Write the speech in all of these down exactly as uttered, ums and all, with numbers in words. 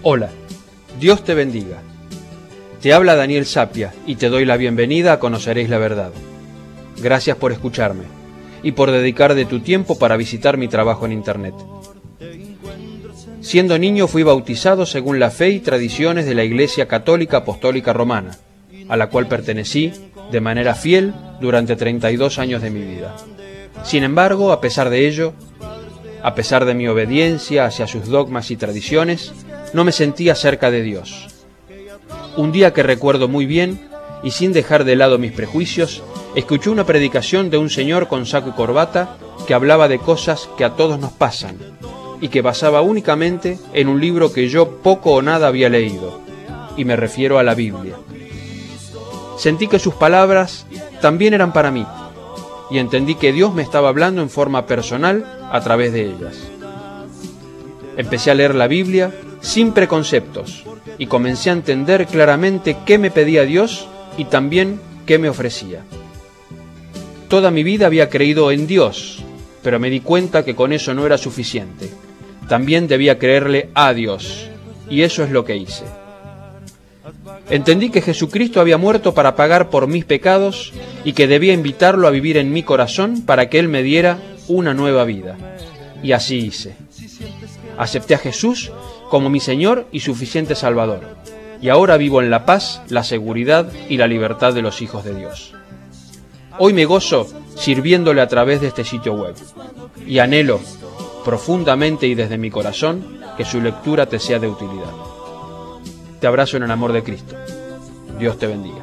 Hola, Dios te bendiga. Te habla Daniel Sapia y te doy la bienvenida a Conoceréis la Verdad. Gracias por escucharme y por dedicar de tu tiempo para visitar mi trabajo en Internet. Siendo niño fui bautizado según la fe y tradiciones de la Iglesia Católica Apostólica Romana, a la cual pertenecí de manera fiel durante treinta y dos años de mi vida. Sin embargo, a pesar de ello, a pesar de mi obediencia hacia sus dogmas y tradiciones, no me sentía cerca de Dios. Un día que recuerdo muy bien, y sin dejar de lado mis prejuicios, escuché una predicación de un señor con saco y corbata que hablaba de cosas que a todos nos pasan, y que basaba únicamente en un libro que yo poco o nada había leído, y me refiero a la Biblia. Sentí que sus palabras también eran para mí, y entendí que Dios me estaba hablando en forma personal a través de ellas. Empecé a leer la Biblia sin preconceptos, y comencé a entender claramente qué me pedía Dios y también qué me ofrecía. Toda mi vida había creído en Dios, pero me di cuenta que con eso no era suficiente. También debía creerle a Dios, y eso es lo que hice. Entendí que Jesucristo había muerto para pagar por mis pecados y que debía invitarlo a vivir en mi corazón para que Él me diera una nueva vida. Y así hice. Acepté a Jesús como mi Señor y suficiente Salvador, y ahora vivo en la paz, la seguridad y la libertad de los hijos de Dios. Hoy me gozo sirviéndole a través de este sitio web, y anhelo profundamente y desde mi corazón que su lectura te sea de utilidad. Te abrazo en el amor de Cristo. Dios te bendiga.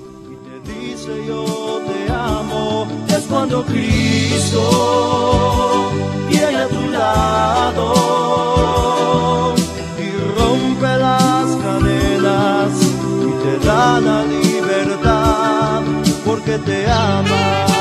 Es cuando Cristo viene a tu lado y rompe las cadenas y te da la libertad porque te ama.